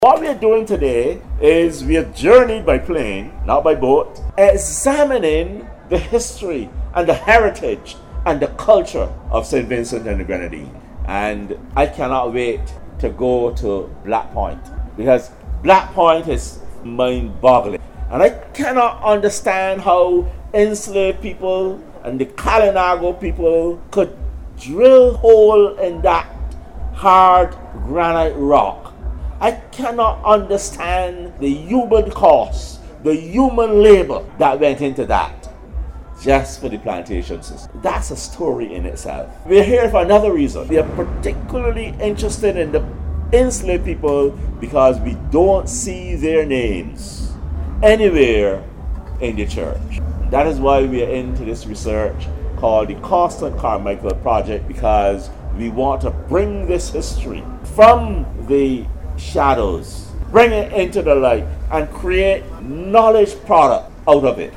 What we are doing today is we have journeyed by plane, not by boat, examining the history and the heritage and the culture of St. Vincent and the Grenadines. And I cannot wait to go to Black Point, because Black Point is mind-boggling. And I cannot understand how enslaved people and the Kalinago people could drill hole in that hard granite rock. I cannot understand the human cost, the human labor that went into that just for the plantation system. That's a story in itself. We're here for another reason. We are particularly interested in the enslaved people because we don't see their names anywhere in the church. That is why we are into this research called the Constant Carmichael Project, because we want to bring this history from the shadows, bring it into the light, and create knowledge product out of it.